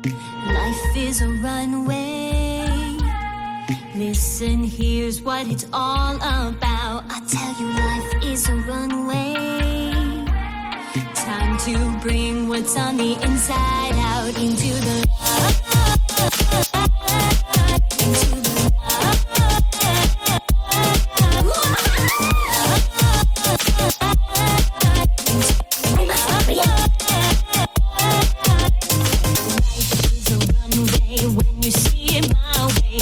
Life is a runway. Listen, here's what it's all about. I tell you, life is a runway. Time to bring what's on the inside out into the into the when you see it my way.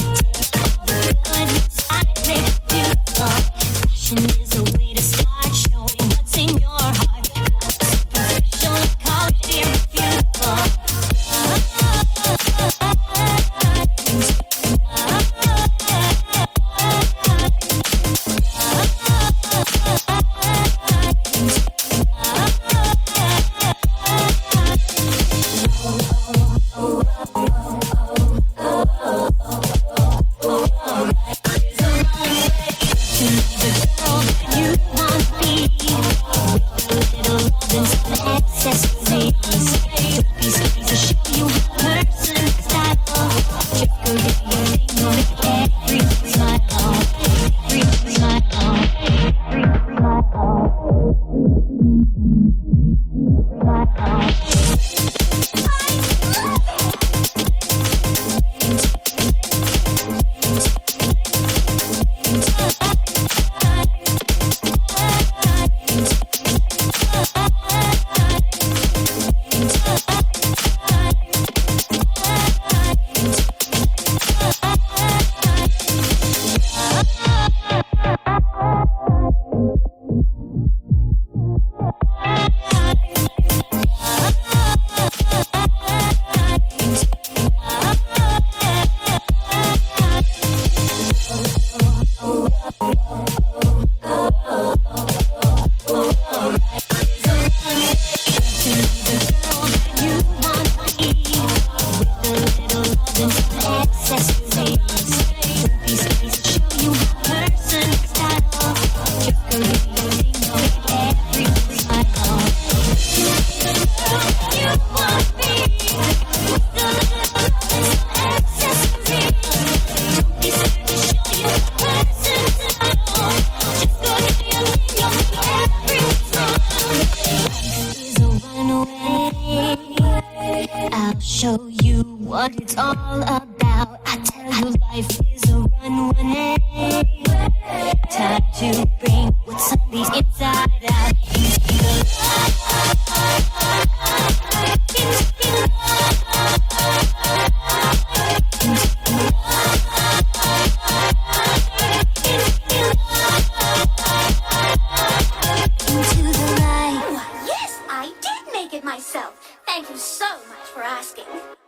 Passion is a way to start showing what's in your heart. Superficial, call it irrefutable. I'll show you what it's all about. I tell you, life is a runway. Time to bring what's on the inside out. Into the light. Yes, I did make it myself. Thank you so much for asking.